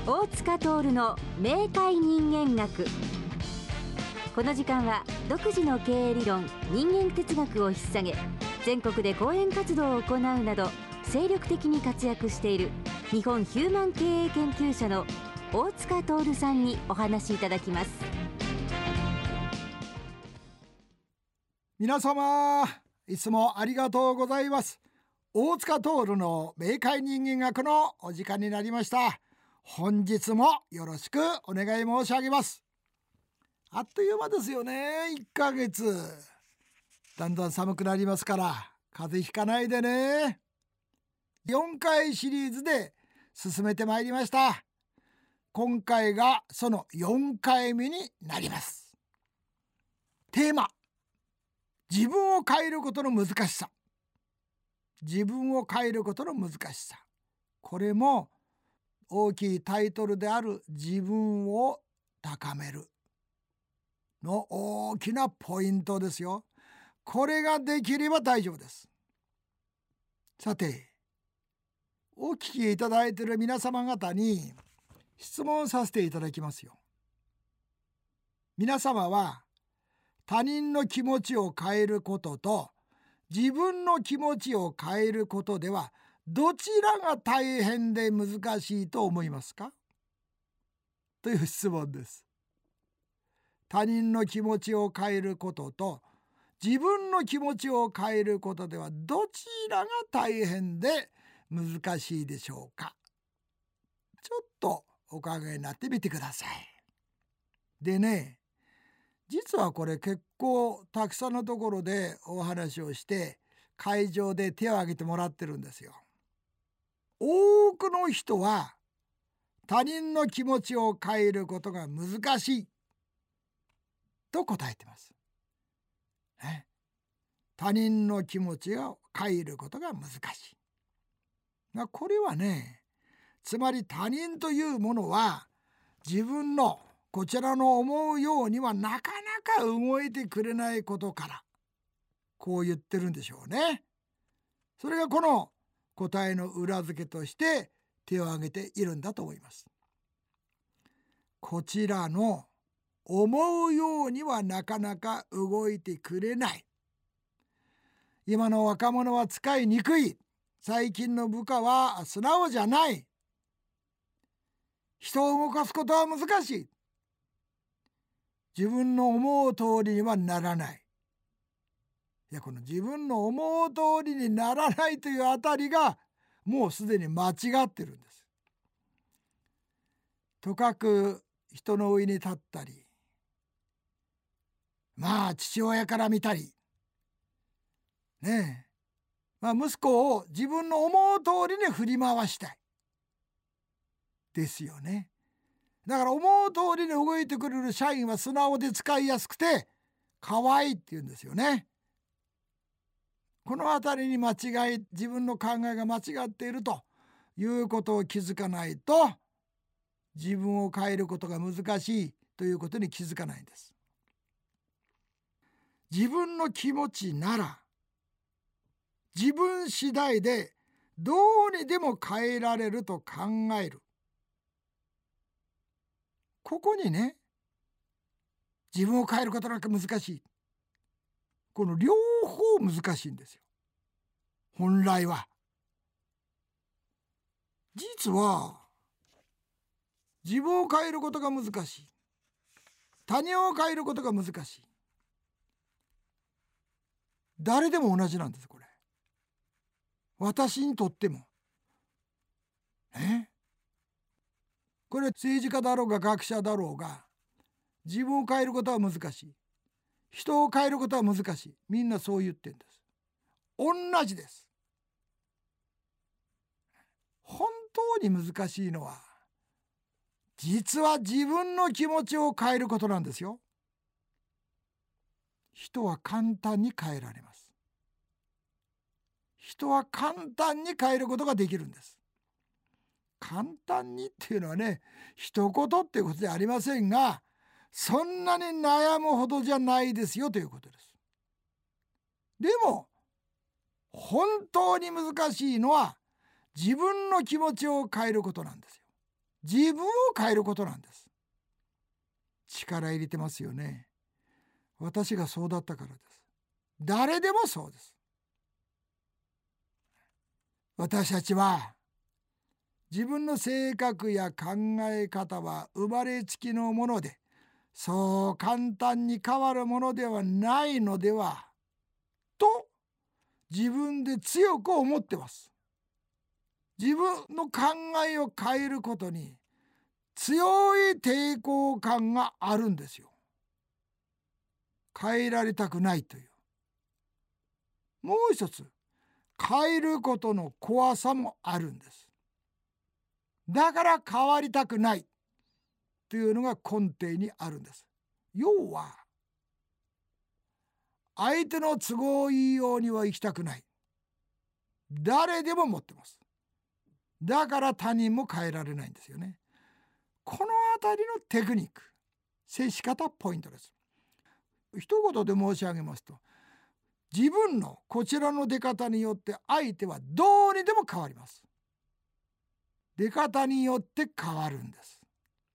大塚徹の明快人間学。この時間は独自の経営理論、人間哲学を引っ提げ、全国で講演活動を行うなど精力的に活躍している日本ヒューマン経営研究者の大塚徹さんにお話しいただきます。 皆様、いつもありがとうございます。大塚徹の明快人間学のお時間になりました。本日もよろしくお願い申し上げます。あっという間ですよね。1ヶ月だんだん寒くなりますから風邪ひかないでね。4回シリーズで進めてまいりました。今回がその4回目になります。テーマ、自分を変えることの難しさ。自分を変えることの難しさ。これも大きいタイトルである自分を高めるの大きなポイントですよ。これができれば大丈夫です。さて、お聞きいただいている皆様方に質問させていただきますよ。皆様は他人の気持ちを変えることと自分の気持ちを変えることではどちらが大変で難しいと思いますか？という質問です。他人の気持ちを変えることと自分の気持ちを変えることではどちらが大変で難しいでしょうか？ちょっとお考えになってみてください。でね、実はこれ結構たくさんのところでお話をして会場で手を挙げてもらってるんですよ。多くの人は他人の気持ちを変えることが難しいと答えてます。他人の気持ちを変えることが難しい。これはね、つまり他人というものは自分のこちらの思うようにはなかなか動いてくれないことからこう言ってるんでしょうね。それがこの答えの裏付けとして手を挙げているんだと思います。こちらの思うようにはなかなか動いてくれない。今の若者は使いにくい。最近の部下は素直じゃない。人を動かすことは難しい。自分の思う通りにはならない。この自分の思う通りにならないというあたりがもうすでに間違ってるんです。とかく人の上に立ったり、父親から見たりねえ、息子を自分の思う通りに振り回したいですよね。だから思う通りに動いてくれる社員は素直で使いやすくて可愛いって言うんですよね。このあたりに自分の考えが間違っているということを気づかないと、自分を変えることが難しいということに気づかないんです。自分の気持ちなら自分次第でどうにでも変えられると考える。ここにね、自分を変えることなんか難しい。この両方難しいんですよ。本来は。実は自分を変えることが難しい。他人を変えることが難しい。誰でも同じなんです、これ。私にとっても。これ政治家だろうが学者だろうが、自分を変えることは難しい。人を変えることは難しい。みんなそう言ってるんです。同じです。本当に難しいのは、実は自分の気持ちを変えることなんですよ。人は簡単に変えられます。人は簡単に変えることができるんです。簡単にっていうのはね、一言っていうことではありませんが、そんなに悩むほどじゃないですよということです。でも本当に難しいのは自分の気持ちを変えることなんですよ。 自分を変えることなんです。力入れてますよね。私がそうだったからです。誰でもそうです。私たちは自分の性格や考え方は生まれつきのもので、そう簡単に変わるものではないのではと自分で強く思ってます。自分の考えを変えることに強い抵抗感があるんですよ。変えられたくないという。もう一つ、変えることの怖さもあるんです。だから変わりたくないというのが根底にあるんです。要は相手の都合いいようには生きたくない。誰でも持ってます。だから他人も変えられないんですよね。このあたりのテクニック、接し方ポイントです。一言で申し上げますと、自分のこちらの出方によって相手はどうにでも変わります。出方によって変わるんです。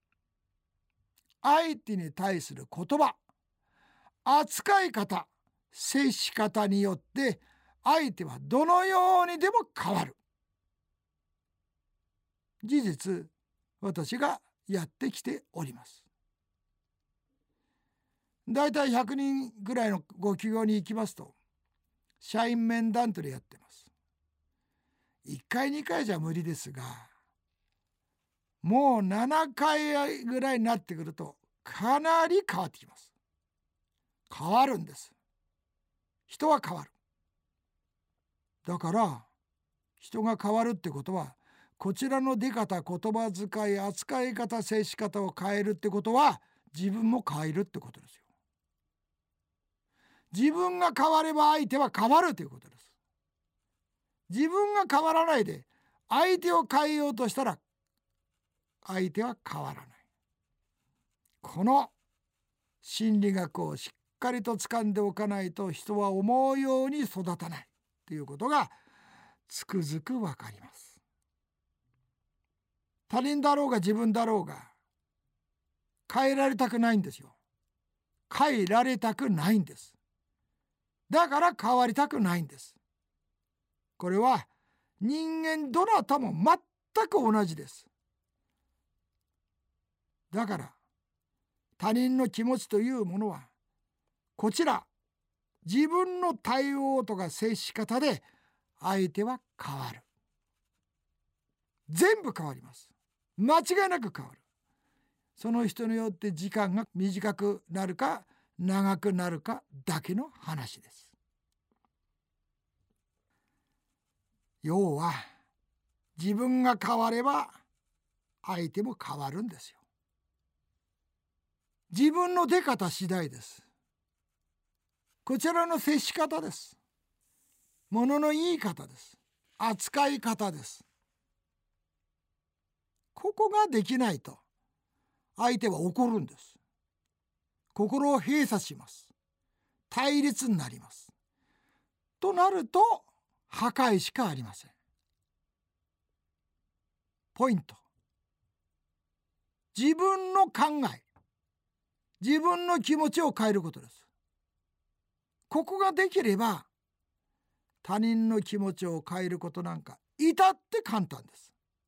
相手に対する言葉、扱い方、接し方によって相手はどのようにでも変わる。事実、私がやってきております。だいたい100人ぐらいのご企業に行きますと、社員面談とでやってます。1回2回じゃ無理ですが、もう7回ぐらいになってくるとかなり変わってきます。変わるんです。人は変わる。だから人が変わるってことは、こちらの出方、言葉遣い、扱い方、接し方を変えるってことは自分も変えるってことですよ。自分が変われば相手は変わるということです。自分が変わらないで相手を変えようとしたら相手は変わらない。この心理学をしっかりと掴んでおかないと、人は思うように育たないということがつくづくわかります。他人だろうが自分だろうが変えられたくないんですよ。変えられたくないんです。だから変わりたくないんです。これは人間どなたも全く同じです。だから他人の気持ちというものは、こちら自分の対応とか接し方で相手は変わる。全部変わります。間違いなく変わる。その人によって時間が短くなるか長くなるかだけの話です。要は自分が変われば相手も変わるんですよ。自分の出方次第です。こちらの接し方です。物の言い方です。扱い方です。ここができないと相手は怒るんです。心を閉鎖します。対立になります。となると破壊しかありません。ポイント。自分の考え、自分の気持ちを変えることです。ここができれば他人の気持ちを変えることなんか至って簡単です。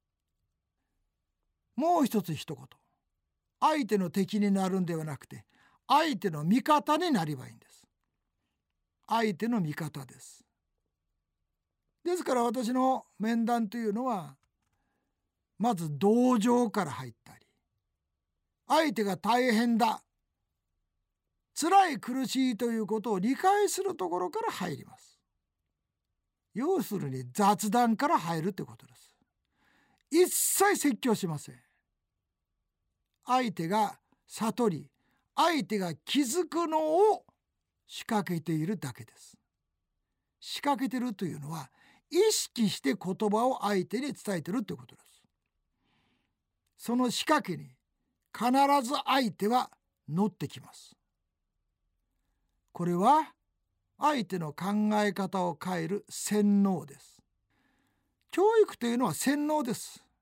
もう一つ一言。相手の敵になるんではなくて、相手の味方になればいいんです。相手の味方です。ですから私の面談というのは、まず同情から入ったり、相手が大変だ、辛い苦しいということを理解するところから入ります。要するに雑談から入るということです。一切説教しません。相手が悟り、相手が気づくのを仕掛けているだけです。仕掛けているというのは、意識して言葉を相手に伝えているということです。その仕掛けに必ず相手は乗ってきます。これは相手の考え方を変える洗脳です。教育というのは洗脳です。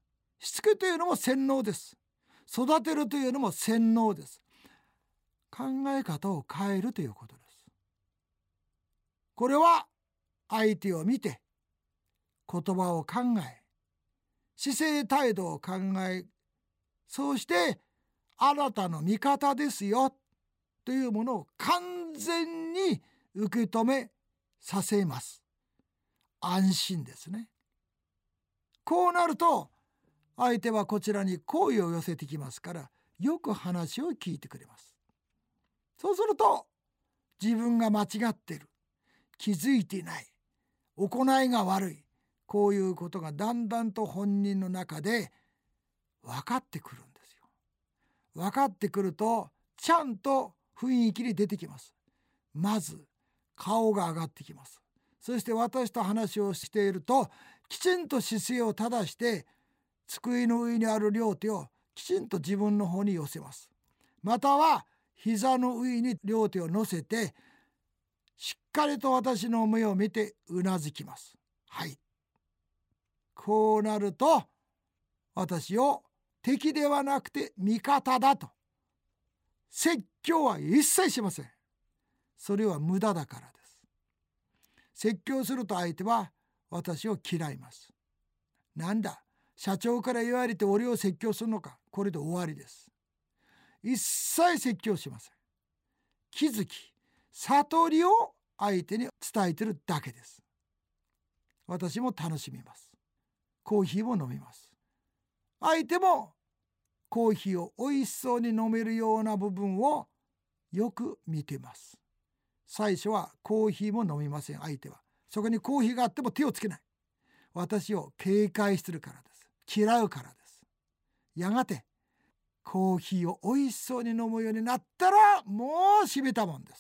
しつけというのも洗脳です。育てるというのも洗脳です。考え方を変えるということです。これは相手を見て、言葉を考え、姿勢態度を考え、そうしてあなたの味方ですよというものを完全に受け止めさせます。安心ですね。こうなると相手はこちらに好意を寄せてきますから、よく話を聞いてくれます。そうすると自分が間違っている、気づいていない、行いが悪い、こういうことがだんだんと本人の中で分かってくるんですよ。分かってくるとちゃんと雰囲気に出てきます。まず顔が上がってきます。そして私と話をしていると、きちんと姿勢を正して、机の上にある両手をきちんと自分の方に寄せます。または膝の上に両手を乗せて、しっかりと私の目を見てうなずきます。はい。こうなると私を敵ではなくて味方だと。説教は一切しません。それは無駄だからです。説教すると相手は私を嫌います。なんだ、社長から言われて俺を説教するのか。これで終わりです。一切説教しません。気づき、悟りを相手に伝えてるだけです。私も楽しみます。コーヒーも飲みます。相手もコーヒーを美味しそうに飲めるような部分をよく見てます。最初はコーヒーも飲みません。相手はそこにコーヒーがあっても手をつけない。私を警戒してるからです。嫌うからです。やがてコーヒーを美味しそうに飲むようになったら、もうしびたもんです。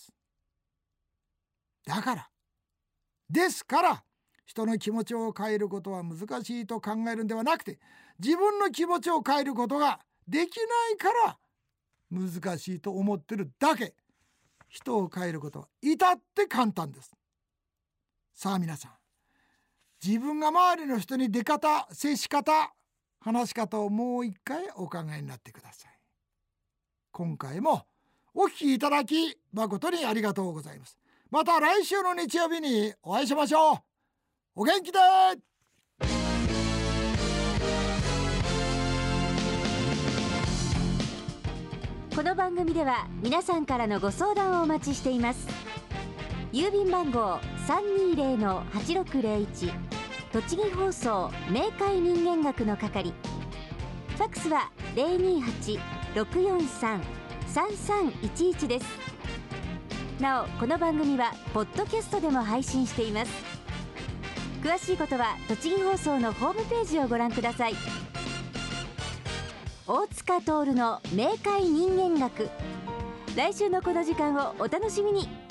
ですから人の気持ちを変えることは難しいと考えるんではなくて、自分の気持ちを変えることができないから難しいと思ってるだけ。人を変えることは至って簡単です。さあ皆さん、自分が周りの人に出方、接し方、話し方をもう一回お考えになってください。今回もお聞きいただき誠にありがとうございます。また来週の日曜日にお会いしましょう。お元気で。 この番組では皆さんからのご相談をお待ちしています。郵便番号 320-8601 栃木放送明快人間学の係。ファックスは 028-643-3311 です。なおこの番組はポッドキャストでも配信しています。詳しいことは栃木放送のホームページをご覧ください。大塚徹の明快人間学。来週のこの時間をお楽しみに。